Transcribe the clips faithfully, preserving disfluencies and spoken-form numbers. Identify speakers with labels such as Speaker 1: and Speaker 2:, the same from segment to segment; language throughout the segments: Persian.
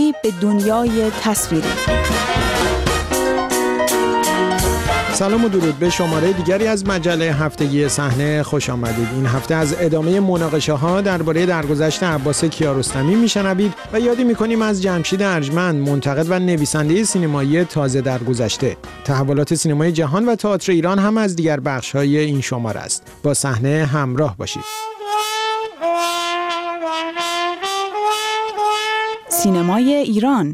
Speaker 1: نگاهی به دنیای تصویری.
Speaker 2: سلام و درود به شماره دیگری از مجله هفتگی صحنه خوش آمدید. این هفته از ادامه مناقشه‌ها درباره درگذشت عباس کیارستمی میشنوید و یادی می‌کنیم از جمشید ارجمند، منتقد و نویسنده سینمایی تازه درگذشته. تحولات سینمای جهان و تئاتر ایران هم از دیگر بخش‌های این شماره است. با صحنه همراه باشید.
Speaker 1: سینمای ایران.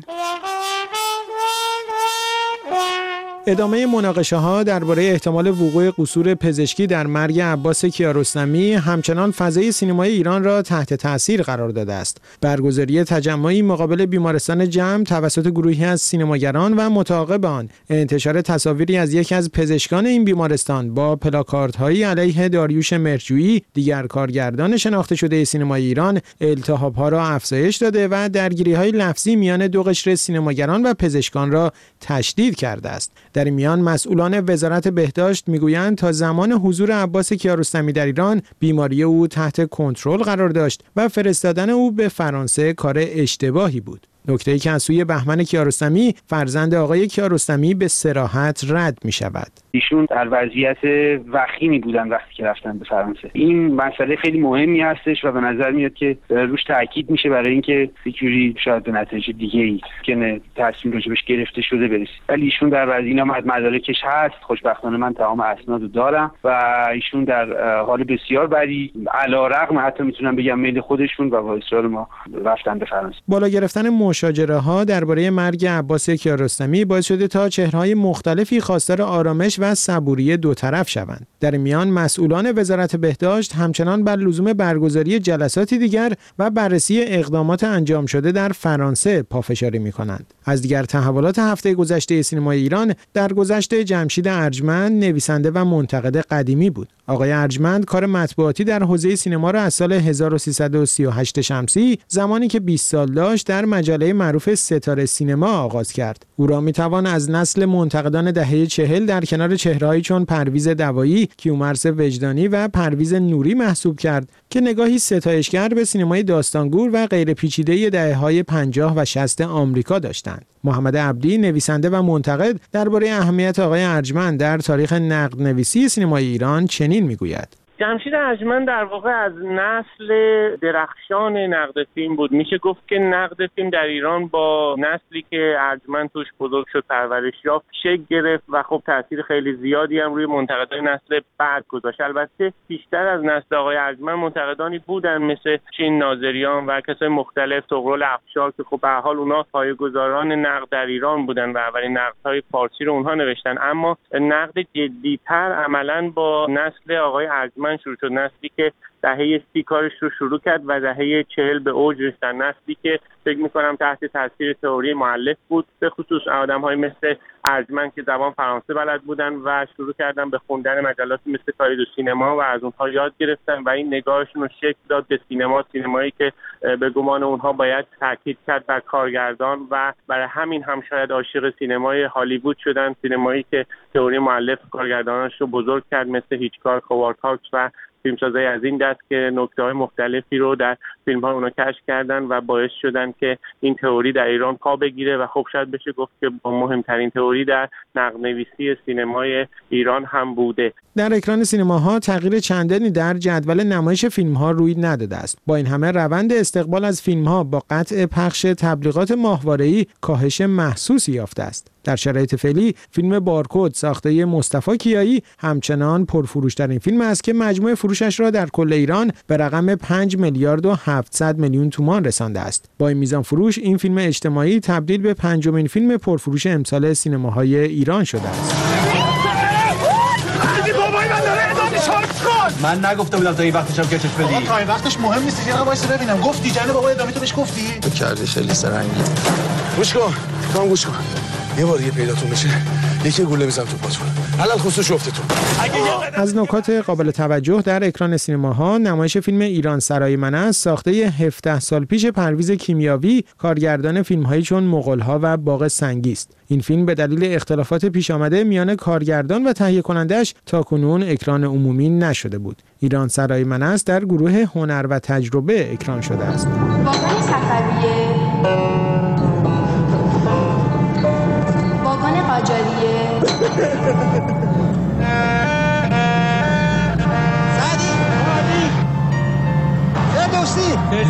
Speaker 2: ادامه مناقشه‌ها درباره احتمال وقوع قصور پزشکی در مرگ عباس کیارستمی همچنان فضای سینمای ایران را تحت تأثیر قرار داده است. برگزاری تجمعی مقابل بیمارستان جمع توسط گروهی از سینماگران و متعاقب آن انتشار تصاویری از یکی از پزشکان این بیمارستان با پلاکاردهایی علیه داریوش مهرجویی، دیگر کارگردان شناخته شده سینمای ایران، التهاب‌ها را افزایش داده و درگیری‌های لفظی میان دو قشر سینماگران و پزشکان را تشدید کرده است. در این میان مسئولان وزارت بهداشت میگویند تا زمان حضور عباس کیارستمی در ایران بیماری او تحت کنترل قرار داشت و فرستادن او به فرانسه کار اشتباهی بود. نکته‌ای که از سوی بهمن کیارستمی فرزند آقای کیارستمی به صراحت رد می شود.
Speaker 3: ایشون در وضعیت وخیمی بودن وقتی که رفتن به فرانسه. این مسئله خیلی مهمی هستش و به نظر میاد که روش تاکید میشه برای اینکه فکری شاید به نتیجه دیگه‌ای که تصمیم راجبش گرفته شده برسید. ولی ایشون در وضعیت اینا مدارکش هست. خوشبختانه من تمام اسنادو دارم و ایشون در حال بسیار بدی علیرغم حتی میتونم بگم میل خودشون و با اصرار ما رفتن به فرانسه.
Speaker 2: بالا گرفتن مشاجره‌ها درباره مرگ عباس کیارستمی باعث شده تا چهره‌های مختلفی خواستار آرامش و صبوری دو طرف شوند. در میان مسئولان وزارت بهداشت همچنان بر لزوم برگزاری جلساتی دیگر و بررسی اقدامات انجام شده در فرانسه پافشاری می‌کنند. از دیگر تحولات هفته گذشته سینمای ایران درگذشت جمشید ارجمند، نویسنده و منتقد قدیمی بود. آقای ارجمند کار مطبوعاتی در حوزه سینما را از سال هزار و سیصد و سی و هشت شمسی، زمانی که بیست سال داشت، در مجله معروف ستاره سینما آغاز کرد. او را میتوان از نسل منتقدان دهه چهل در کنار چهرهایی چون پرویز دوایی، کیومرث وجدانی و پرویز نوری محسوب کرد که نگاهی ستایشگر به سینمای داستانگور و غیر پیچیده دهه‌های پنجاه و شصت آمریکا داشتند. محمد عبدی، نویسنده و منتقد، درباره اهمیت آقای ارجمند در تاریخ نقد نویسی سینمای ایران چنین میگوید:
Speaker 4: جمشید ارجمند در واقع از نسل درخشان نقد فیلم بود. میشه گفت که نقد فیلم در ایران با نسلی که ارجمند توش بزرگ شد پرورش یافت شکل گرفت و خب تاثیر خیلی زیادی هم روی منتقدان نسل بعد گذاشت. البته بیشتر از نسل آقای ارجمند منتقدانی بودن مثل چین ناظریان و کسای مختلف، طغرل افشار، که خب به هر حال اونها پایه‌گذاران نقد در ایران بودن و اولین نقدهای فارسی رو اونها نوشتن. اما نقد جدی‌تر عملاً با نسل آقای ارجمند من شروع شد. نسلی که دهه سی کارش رو شروع کرد و دهه چهل به اوج رسید. نسلی که فکر می‌کنم تحت تاثیر تئوری مؤلف بود، به خصوص آدم‌های مثل ارجمند که زبان فرانسه بلد بودن و شروع کردن به خوندن مجلات مثل کارید و سینما و از اونها یاد گرفتن و این نگاهشون رو شکل داد به سینما، سینمایی که به گمان اونها باید تاکید کرد بر کارگردان و برای همین هم شاید عاشق سینمای هالیوود شدن، سینمایی که تئوری مؤلف کارگرداناش رو بزرگ کرد مثل هیچکاک، هوارد هاکس و فیلمسازای از این دست که نکته‌های مختلفی رو در فیلم‌ها اونا کشف کردن و باعث شدن که این تئوری در ایران پا بگیره و خب شاید بشه گفت که با مهمترین تئوری در نقدنویسی سینمای ایران هم بوده.
Speaker 2: در اکران سینماها تغییر چندانی در جدول نمایش فیلم‌ها روی نداده است. با این همه روند استقبال از فیلم‌ها با قطع پخش تبلیغات ماهواره‌ای کاهش محسوسی یافته است. در شرایط فعلی فیلم بارکد ساخته مصطفی کیایی همچنان پرفروش‌ترین فیلم است که مجموع فروشش را در کل ایران به رقم پنج میلیارد و هفتصد میلیون تومان رسانده است. با این میزان فروش این فیلم اجتماعی تبدیل به پنجمین فیلم پرفروش امسال سینماهای ایران شده است.
Speaker 5: من نگفته بودم تا این وقتشم که چش بدی.
Speaker 6: تا این وقتش مهم نیست. یه وایس ببینم. گفتی جناب بابا ادامه تو بهش گفتی؟
Speaker 5: تو کردی خیلی سرنگی.
Speaker 6: گوش کن. تو هم گوش کن. یه بار دیگه پیداتون بشه یکی گوله بزنم تو پاتون. علل خصوص جفتتون.
Speaker 2: از نکات قابل توجه در اکران سینماها نمایش فیلم ایران سرای من است ساخته هفده سال پیش پرویز کیمیاوی، کارگردان فیلم‌هایی چون مغول‌ها و باغ سنگی است. این فیلم به دلیل اختلافات پیش آمده میان کارگردان و تهیه کنندش تاکنون اکران عمومی نشده بود. ایران سرای من است در گروه هنر و تجربه اکران شده است.
Speaker 7: واقعا سفریه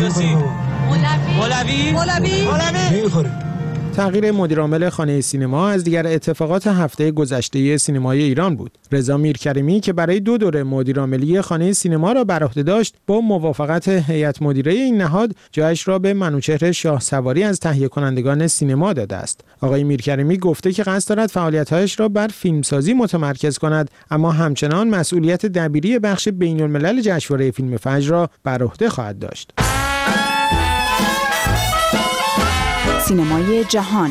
Speaker 5: فردوسی مولوی مولوی مولوی
Speaker 6: نمیخوره.
Speaker 2: تغییر مدیرعامل خانه سینما از دیگر اتفاقات هفته گذشته سینمای ایران بود. رضا میرکریمی که برای دو دوره مدیرعاملی خانه سینما را بر عهده داشت، با موافقت هیئت مدیره این نهاد جایش را به منوچهر شاهسواری از تهیه کنندگان سینما داده است. آقای میرکریمی گفته که قصد دارد فعالیت‌هایش را بر فیلمسازی متمرکز کند، اما همچنان مسئولیت دبیری بخش بین‌الملل جشنواره فیلم فجر را بر عهده خواهد داشت.
Speaker 1: سینمای جهان.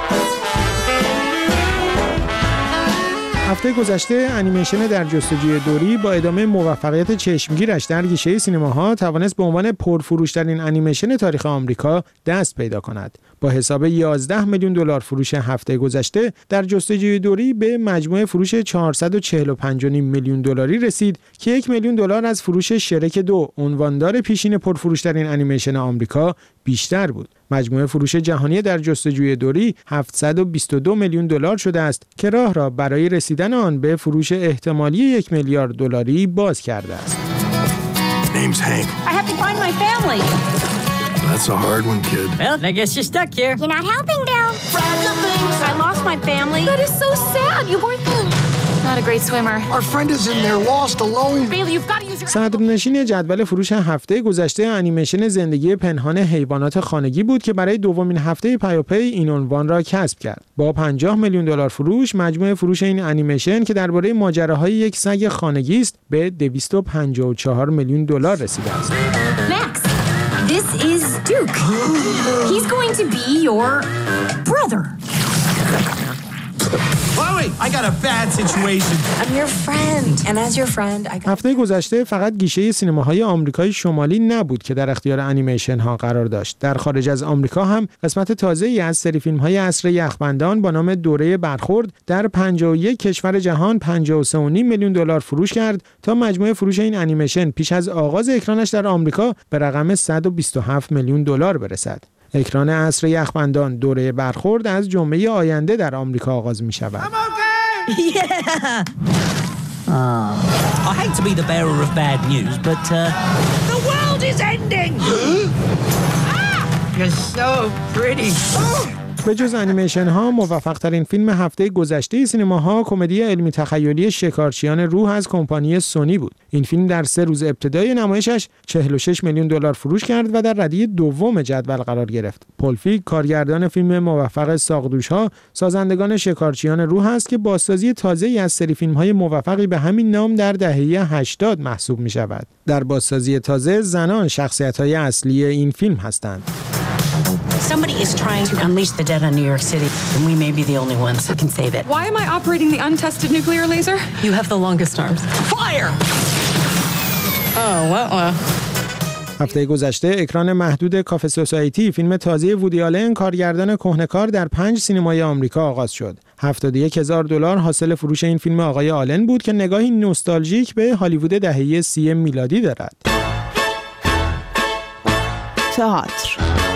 Speaker 2: هفته گذشته انیمیشن در جستجوی دوری با ادامه موفقیت چشمگیرش در گیشه سینماها توانست به عنوان پرفروش‌ترین انیمیشن تاریخ آمریکا دست پیدا کند. با حساب یازده میلیون دلار فروش هفته گذشته در جستجوی دوری به مجموع فروش چهارصد و چهل و پنج و نیم میلیون دلاری رسید که یک میلیون دلار از فروش شرک دو، عنواندار پیشین پرفروش‌ترین انیمیشن آمریکا، بیشتر بود. مجموع فروش جهانی در جستجوی دوری هفتصد و بیست و دو میلیون دلار شده است که راه را برای رسیدن آن به فروش احتمالی یک میلیارد دلاری باز کرده است.
Speaker 7: Name's Hank.
Speaker 8: I have to find my family.
Speaker 7: That's a hard one, kid.
Speaker 8: Well, I guess you're stuck here. You're not helping, Bill. I lost my family. That is so sad. You weren't not a great swimmer.
Speaker 7: Our friend is in there lost alone.
Speaker 8: Bailey, you've got to use your...
Speaker 2: صدرنشین جدول فروش هفته گذشته انیمیشن زندگی پنهان حیوانات خانگی بود که برای دومین هفته پیاپی این عنوان را کسب کرد. با پنجاه میلیون دلار فروش، مجموع فروش این انیمیشن که درباره ماجراهای یک سگ خانگی است به دویست و پنجاه و چهار میلیون دلار رسیده است.
Speaker 8: Max, this is Duke. He's going to be your brother.
Speaker 5: Chloe, I got a bad situation.
Speaker 9: I'm your friend, and as your friend, I got...
Speaker 2: هفته گذشته فقط گیشه سینماهای آمریکای شمالی نبود که در اختیار انیمیشن ها قرار داشت. در خارج از آمریکا هم قسمت تازه‌ای از سری فیلم‌های عصر یخبندان با نام دوره برخورد در پنجاه و یک کشور جهان پنجاه و سه و نیم میلیون دلار فروش کرد تا مجموع فروش این انیمیشن پیش از آغاز اکرانش در آمریکا به رقم صد و بیست و هفت میلیون دلار برسد. اکران عصر یخبندان دوره برخورد از جمعه آینده در آمریکا آغاز می شود.
Speaker 10: Yeah. Oh. I hate to be the bearer of bad news, but uh, the world is ending. Ah! You're so pretty. Oh.
Speaker 2: به جز انیمیشن ها، موفق ترین فیلم هفته گذشته سینماها کمدی علمی تخیلی شکارچیان روح از کمپانی سونی بود. این فیلم در سه روز ابتدای نمایشش چهل و شش میلیون دلار فروش کرد و در ردیف دوم جدول قرار گرفت. پل فیگ کارگردان فیلم موفق ساقدوش‌ها، سازندگان شکارچیان روح است که بازسازی تازه‌ای از سری فیلم‌های موفقی به همین نام در دهه هشتاد محسوب می‌شود. در بازسازی تازه زنان شخصیت‌های اصلی این فیلم هستند.
Speaker 9: Somebody is trying to unleash the dead on New York City, and we may be the only ones who can save it.
Speaker 11: Why am I operating the untested nuclear laser?
Speaker 9: You have the longest arms. Fire! Oh, well,
Speaker 2: هفته گذشته اکران محدود کافه سوسایتی، فیلم تازه وودی آلن کارگردان کهنه‌کار، در پنج سینمای آمریکا آغاز شد. هفتاد و یک هزار دلار حاصل فروش این فیلم آقای آلن بود که نگاهی نوستالژیک به هالیوود دهه سی میلادی دارد.
Speaker 1: تئاتر.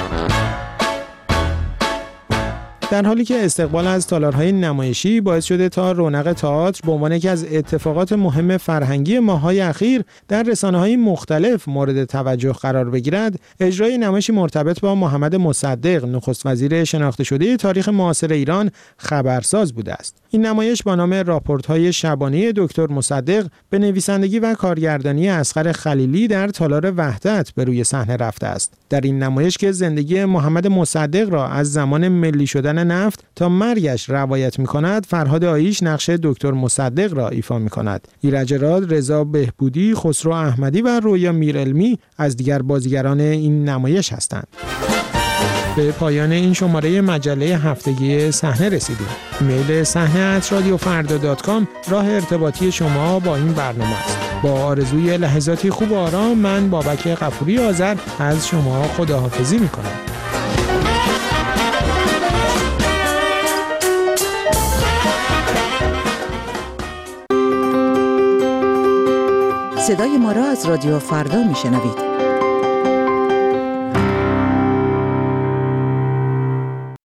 Speaker 2: در حالی که استقبال از تالارهای نمایشی باعث شده تا رونق تئاتر به عنوان یکی از اتفاقات مهم فرهنگی ماه‌های اخیر در رسانه‌های مختلف مورد توجه قرار بگیرد، اجرای نمایشی مرتبط با محمد مصدق، نخست وزیر شناخته شده تاریخ معاصر ایران، خبرساز بوده است. این نمایش با نام راپورت‌های شبانه دکتر مصدق به نویسندگی و کارگردانی اصغر خلیلی در تالار وحدت به روی صحنه رفته است. در این نمایش که زندگی محمد مصدق را از زمان ملی شدن نفت تا مرگش روایت می‌کند، فرهاد آیش نقش دکتر مصدق را ایفا می‌کند. ایرج راد، رضا بهبودی، خسرو احمدی و رویا میرعلمی از دیگر بازیگران این نمایش هستند. به پایان این شماره مجله هفتگی صحنه رسیدیم. ایمیل صحنه ات رادیو فردا دات کام راه ارتباطی شما با این برنامه است. با آرزوی لحظاتی خوب و آرام، من بابک غفوری آذر از شما خداحافظی می‌کنم.
Speaker 12: صدای ما را از رادیو فردا میشنوید.